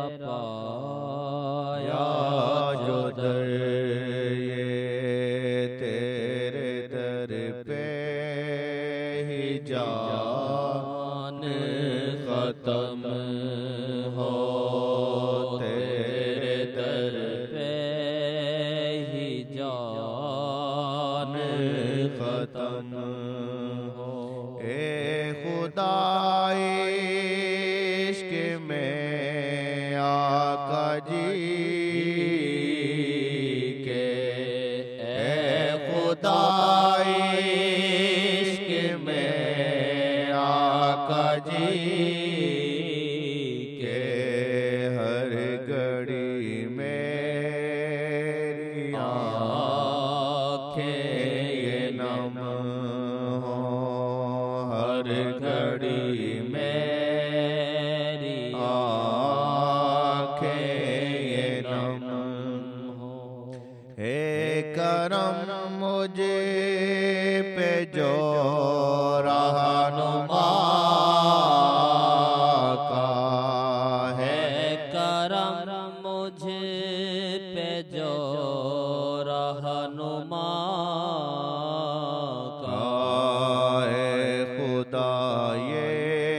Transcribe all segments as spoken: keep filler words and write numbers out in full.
पाया जो दर ये तेरे दर पे ही जान खत्म हो, तेरे दर पे ही जान खत्म हो। ए खुदा इश्क में आका जी के, ए खुदा इश्क में आका जी के, हर घड़ी मेरी आँखें ये नम हो, हर घड़ी मेरी आँखें ये नम हो। हे करम मुझे पे जो रहनुमा का, है करम मुझे पे जो रहनुमा का, है खुदा ये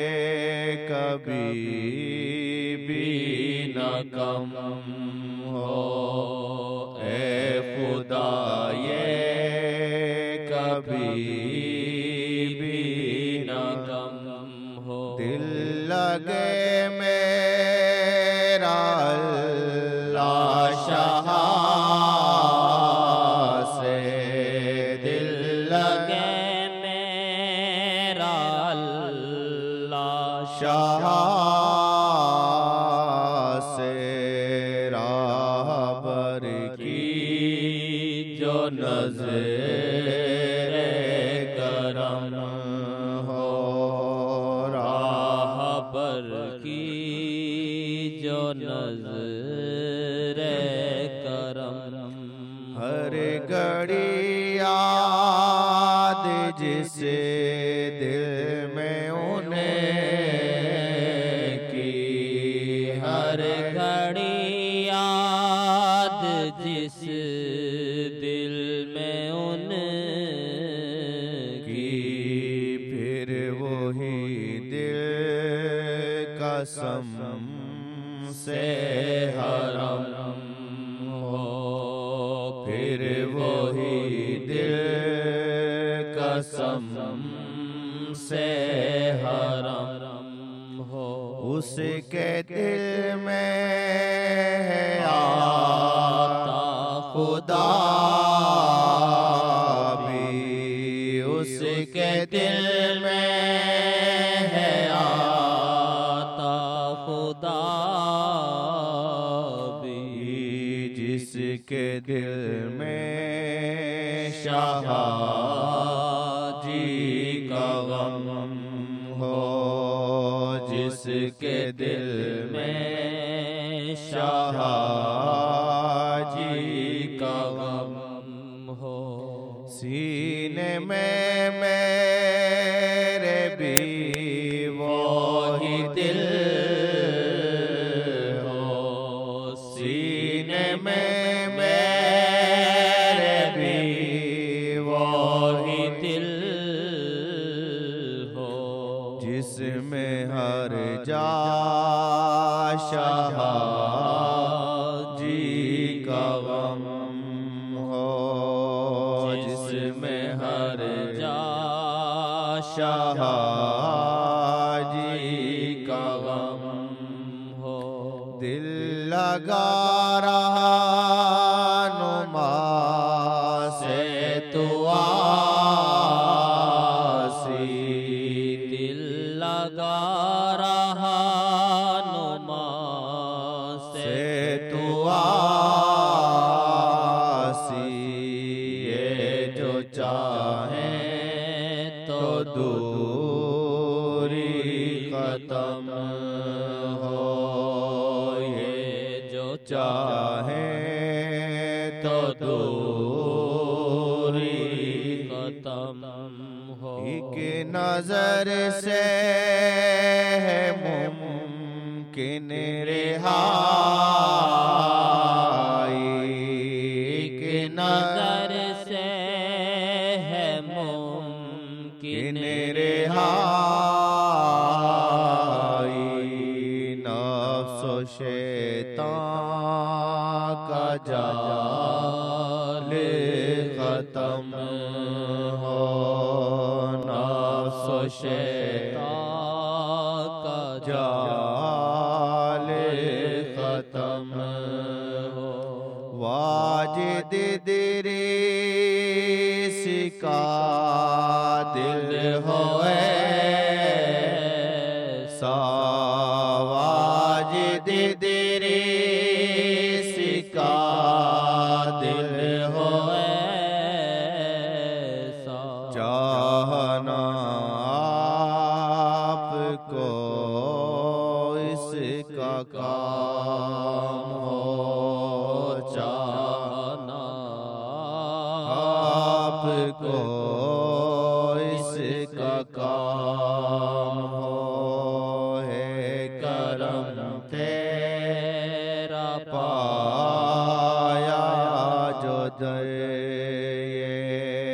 कभी भी न कम हो, ए खुदा ये कभी भी न कम हो। दिल लगे मेरा अल्लाह शाह से, दिल लगे मेरा अल्लाह शाह से, राहबर की जो नज़रे करम हो, राहबर की जो नज़रे करम, हर घड़ी याद जिसे दिल में उन्हें की, हर घड़ी याद जिस दिल में उन्हें की, फिर वही दिल कसम से हरम हो, फिर वही दिल कसम से हरम हो। उसके दिल में है आता खुदा भी, उसके दिल में है आता खुदा भी, जिसके दिल में शाह जी का गम हो, जिसके दिल में शाह जी का गम हो। सीने में मेरे भी वो ही दिल हो, सीने में मेरे भी वो ही दिल हो, जिसमें हर जा शाह जी का गम हो, जिसमें हर जा शाह जी का गम हो। दिल लगा रहा नुमा से तू आसी, दिल लगा रहा नुमा से तू आसी, ये जो चाहे तो दूरी खत्म हो, ये जो चाहे तो दूरी खत्म हो। एक नजर से है मुमकिन रिहाई की नजर से है मुमकिन रिहाई नफ्स व शैतान का जाल खत्म हो नफ्स व शैतान का जाल खत्म हो वाजिद दिरीस का दिल होए वाजिद दिरीस का दिल होए चाहना आपको इसका काम हो चाहना आपको इसका काम हो है करम तेरा पाया जो दे